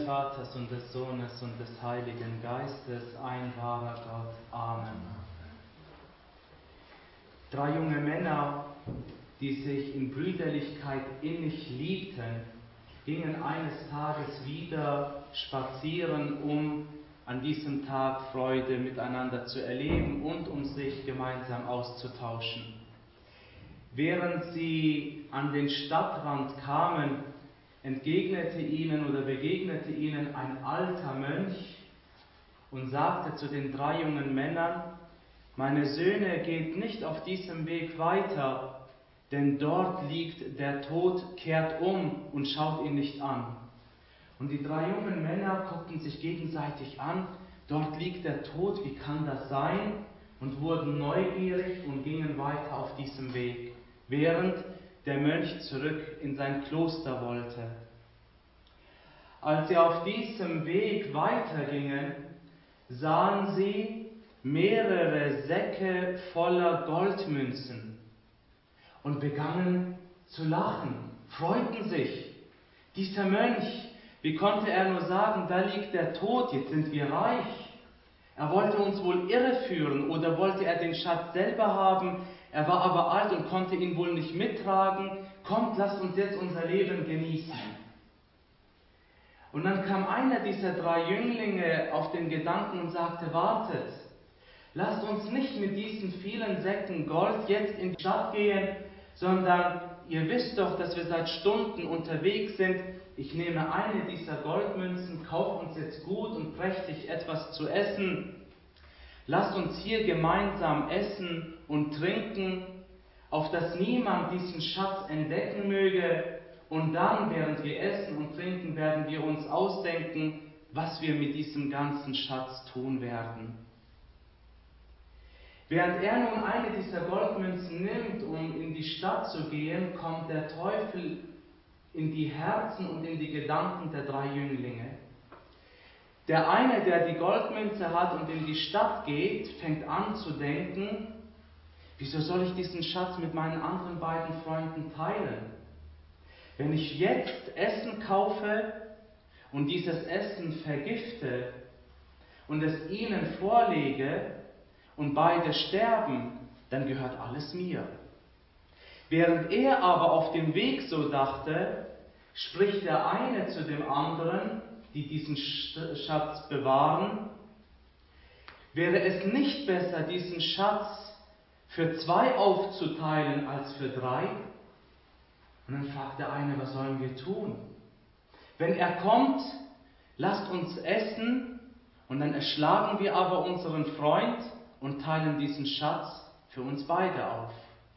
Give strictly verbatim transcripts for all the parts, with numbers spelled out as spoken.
des Vaters und des Sohnes und des Heiligen Geistes, ein wahrer Gott. Amen. Drei junge Männer, die sich in Brüderlichkeit innig liebten, gingen eines Tages wieder spazieren, um an diesem Tag Freude miteinander zu erleben und um sich gemeinsam auszutauschen. Während sie an den Stadtrand kamen, entgegnete ihnen oder begegnete ihnen ein alter Mönch und sagte zu den drei jungen Männern: Meine Söhne, geht nicht auf diesem Weg weiter, denn dort liegt der Tod, kehrt um und schaut ihn nicht an. Und die drei jungen Männer guckten sich gegenseitig an: Dort liegt der Tod, wie kann das sein? Und wurden neugierig und gingen weiter auf diesem Weg, während der Mönch zurück in sein Kloster wollte. Als sie auf diesem Weg weitergingen, sahen sie mehrere Säcke voller Goldmünzen und begannen zu lachen, freuten sich. Dieser Mönch, wie konnte er nur sagen, da liegt der Tod, jetzt sind wir reich? Er wollte uns wohl irreführen oder wollte er den Schatz selber haben? Er war aber alt und konnte ihn wohl nicht mittragen. Kommt, lasst uns jetzt unser Leben genießen. Und dann kam einer dieser drei Jünglinge auf den Gedanken und sagte: Wartet, lasst uns nicht mit diesen vielen Säcken Gold jetzt in die Stadt gehen, sondern ihr wisst doch, dass wir seit Stunden unterwegs sind. Ich nehme eine dieser Goldmünzen, kaufe uns jetzt gut und prächtig etwas zu essen. Lasst uns hier gemeinsam essen und trinken, auf dass niemand diesen Schatz entdecken möge. Und dann, während wir essen und trinken, werden wir uns ausdenken, was wir mit diesem ganzen Schatz tun werden. Während er nun eine dieser Goldmünzen nimmt, um in die Stadt zu gehen, kommt der Teufel in die Herzen und in die Gedanken der drei Jünglinge. Der eine, der die Goldmünze hat und in die Stadt geht, fängt an zu denken: Wieso soll ich diesen Schatz mit meinen anderen beiden Freunden teilen? Wenn ich jetzt Essen kaufe und dieses Essen vergifte und es ihnen vorlege und beide sterben, dann gehört alles mir. Während er aber auf dem Weg so dachte, spricht der eine zu dem anderen, die diesen Schatz bewahren: Wäre es nicht besser, diesen Schatz für zwei aufzuteilen als für drei? Und dann fragt der eine: Was sollen wir tun? Wenn er kommt, lasst uns essen, und dann erschlagen wir aber unseren Freund und teilen diesen Schatz für uns beide auf.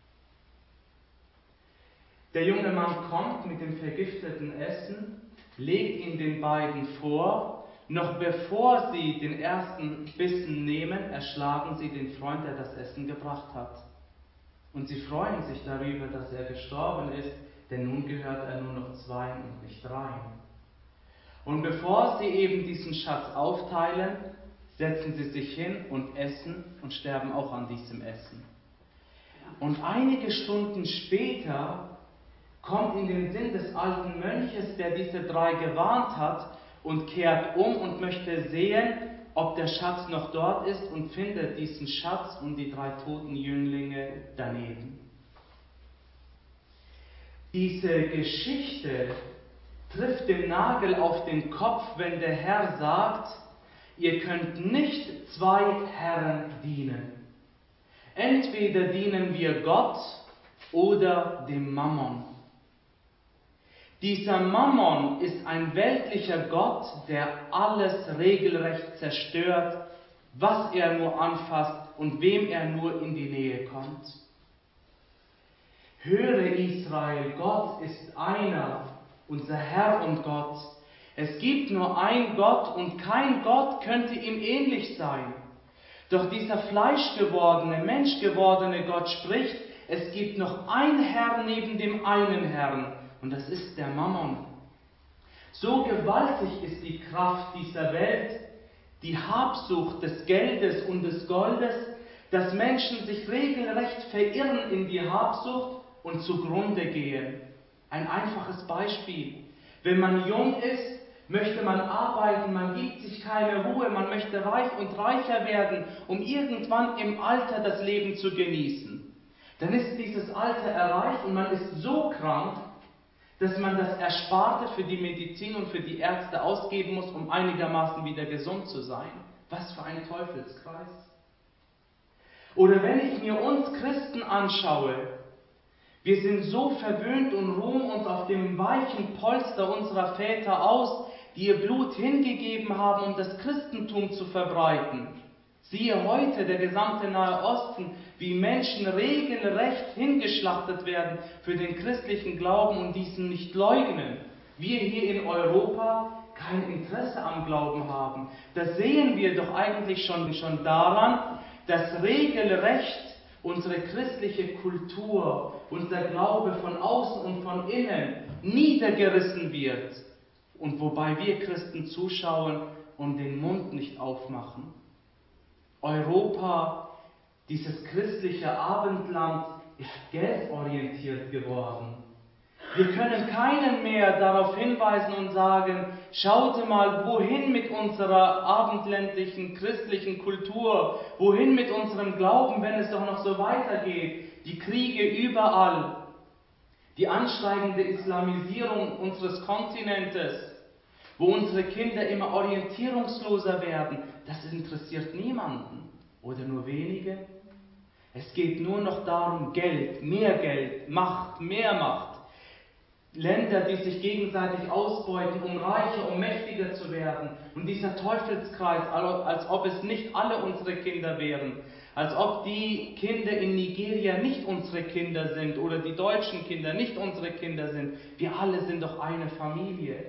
Der junge Mann kommt mit dem vergifteten Essen, legt ihn den beiden vor. Noch bevor sie den ersten Bissen nehmen, erschlagen sie den Freund, der das Essen gebracht hat. Und sie freuen sich darüber, dass er gestorben ist, denn nun gehört er nur noch zwei und nicht drei. Und bevor sie eben diesen Schatz aufteilen, setzen sie sich hin und essen und sterben auch an diesem Essen. Und einige Stunden später kommt in den Sinn des alten Mönches, der diese drei gewarnt hat, und kehrt um und möchte sehen, ob der Schatz noch dort ist, und findet diesen Schatz und die drei toten Jünglinge daneben. Diese Geschichte trifft den Nagel auf den Kopf, wenn der Herr sagt: Ihr könnt nicht zwei Herren dienen. Entweder dienen wir Gott oder dem Mammon. Dieser Mammon ist ein weltlicher Gott, der alles regelrecht zerstört, was er nur anfasst und wem er nur in die Nähe kommt. Höre Israel, Gott ist einer, unser Herr und Gott. Es gibt nur ein Gott und kein Gott könnte ihm ähnlich sein. Doch dieser fleischgewordene, menschgewordene Gott spricht: Es gibt noch ein Herr neben dem einen Herrn, und das ist der Mammon. So gewaltig ist die Kraft dieser Welt, die Habsucht des Geldes und des Goldes, dass Menschen sich regelrecht verirren in die Habsucht und zugrunde gehen. Ein einfaches Beispiel: Wenn man jung ist, möchte man arbeiten, man gibt sich keine Ruhe, man möchte reich und reicher werden, um irgendwann im Alter das Leben zu genießen. Dann ist dieses Alter erreicht und man ist so krank, dass man das Ersparte für die Medizin und für die Ärzte ausgeben muss, um einigermaßen wieder gesund zu sein. Was für ein Teufelskreis. Oder wenn ich mir uns Christen anschaue, wir sind so verwöhnt und ruhen uns auf dem weichen Polster unserer Väter aus, die ihr Blut hingegeben haben, um das Christentum zu verbreiten. Siehe heute der gesamte Nahe Osten, wie Menschen regelrecht hingeschlachtet werden für den christlichen Glauben und diesen nicht leugnen. Wir hier in Europa kein Interesse am Glauben haben. Das sehen wir doch eigentlich schon, schon daran, dass regelrecht unsere christliche Kultur, unser Glaube von außen und von innen niedergerissen wird. Und wobei wir Christen zuschauen und den Mund nicht aufmachen. Europa, dieses christliche Abendland, ist geldorientiert geworden. Wir können keinen mehr darauf hinweisen und sagen, schaut mal, wohin mit unserer abendländlichen christlichen Kultur, wohin mit unserem Glauben, wenn es doch noch so weitergeht. Die Kriege überall, die ansteigende Islamisierung unseres Kontinentes, wo unsere Kinder immer orientierungsloser werden, das interessiert niemanden oder nur wenige. Es geht nur noch darum, Geld, mehr Geld, Macht, mehr Macht. Länder, die sich gegenseitig ausbeuten, um reicher, um mächtiger zu werden. Und dieser Teufelskreis, als ob es nicht alle unsere Kinder wären, als ob die Kinder in Nigeria nicht unsere Kinder sind oder die deutschen Kinder nicht unsere Kinder sind. Wir alle sind doch eine Familie.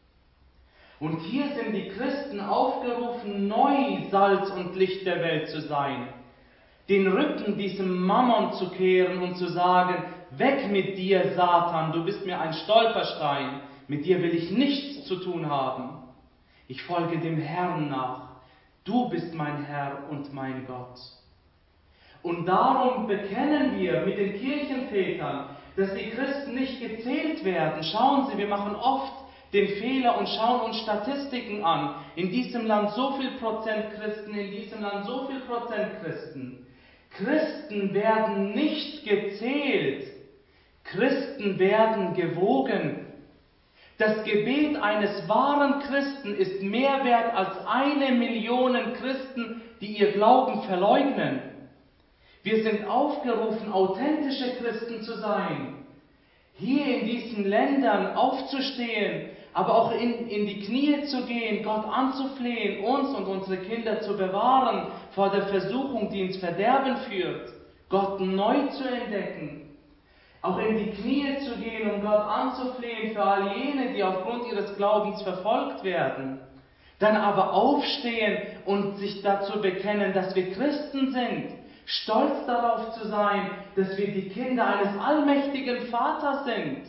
Und hier sind die Christen aufgerufen, neu Salz und Licht der Welt zu sein. Den Rücken diesem Mammon zu kehren und zu sagen, weg mit dir, Satan, du bist mir ein Stolperstein, mit dir will ich nichts zu tun haben. Ich folge dem Herrn nach, du bist mein Herr und mein Gott. Und darum bekennen wir mit den Kirchenvätern, dass die Christen nicht gezählt werden. Schauen Sie, wir machen oft den Fehler und schauen uns Statistiken an. In diesem Land so viel Prozent Christen, in diesem Land so viel Prozent Christen. Christen werden nicht gezählt. Christen werden gewogen. Das Gebet eines wahren Christen ist mehr wert als eine Million Christen, die ihr Glauben verleugnen. Wir sind aufgerufen, authentische Christen zu sein. Hier in diesen Ländern aufzustehen, aber auch in, in die Knie zu gehen, Gott anzuflehen, uns und unsere Kinder zu bewahren vor der Versuchung, die ins Verderben führt, Gott neu zu entdecken. Auch in die Knie zu gehen, um Gott anzuflehen für all jene, die aufgrund ihres Glaubens verfolgt werden. Dann aber aufstehen und sich dazu bekennen, dass wir Christen sind. Stolz darauf zu sein, dass wir die Kinder eines allmächtigen Vaters sind.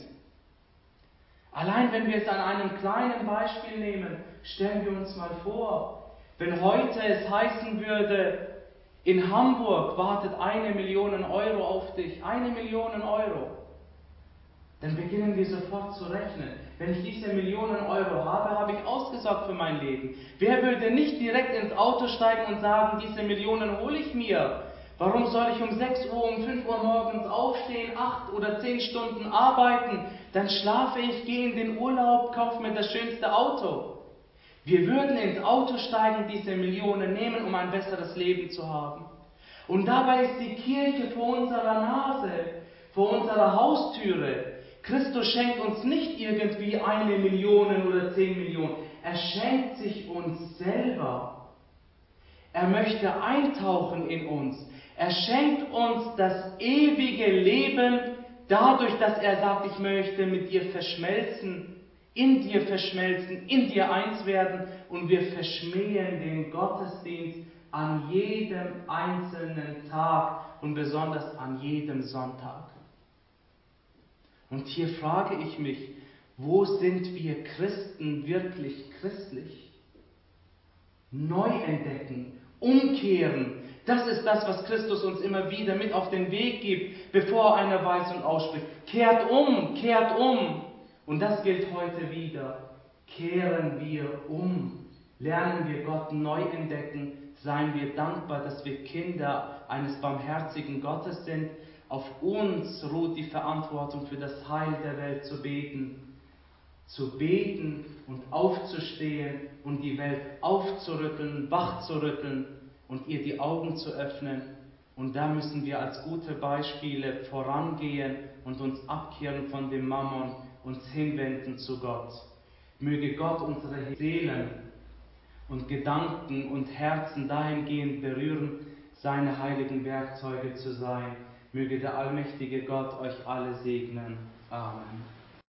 Allein wenn wir es an einem kleinen Beispiel nehmen, stellen wir uns mal vor, wenn heute es heißen würde, in Hamburg wartet eine Million Euro auf dich, eine Million Euro. Dann beginnen wir sofort zu rechnen. Wenn ich diese Millionen Euro habe, habe ich ausgesorgt für mein Leben. Wer würde nicht direkt ins Auto steigen und sagen, diese Millionen hole ich mir? Warum soll ich um sechs Uhr, um fünf Uhr morgens aufstehen, acht oder zehn Stunden arbeiten? Dann schlafe ich, gehe in den Urlaub, kaufe mir das schönste Auto. Wir würden ins Auto steigen, diese Millionen nehmen, um ein besseres Leben zu haben. Und dabei ist die Kirche vor unserer Nase, vor unserer Haustüre. Christus schenkt uns nicht irgendwie eine Million oder zehn Millionen. Er schenkt sich uns selber. Er möchte eintauchen in uns. Er schenkt uns das ewige Leben dadurch, dass er sagt, ich möchte mit dir verschmelzen, in dir verschmelzen, in dir eins werden, und wir verschmähen den Gottesdienst an jedem einzelnen Tag und besonders an jedem Sonntag. Und hier frage ich mich, wo sind wir Christen wirklich christlich? Neu entdecken, umkehren. Das ist das, was Christus uns immer wieder mit auf den Weg gibt, bevor einer weiß und ausspricht. Kehrt um, kehrt um. Und das gilt heute wieder. kehren wir um, lernen wir Gott neu entdecken, seien wir dankbar, dass wir Kinder eines barmherzigen Gottes sind. Auf uns ruht die Verantwortung für das Heil der Welt zu beten. Zu beten und aufzustehen und die Welt aufzurütteln, wachzurütteln und ihr die Augen zu öffnen. Und da müssen wir als gute Beispiele vorangehen und uns abkehren von dem Mammon, uns hinwenden zu Gott. Möge Gott unsere Seelen und Gedanken und Herzen dahingehend berühren, seine heiligen Werkzeuge zu sein. Möge der allmächtige Gott euch alle segnen. Amen.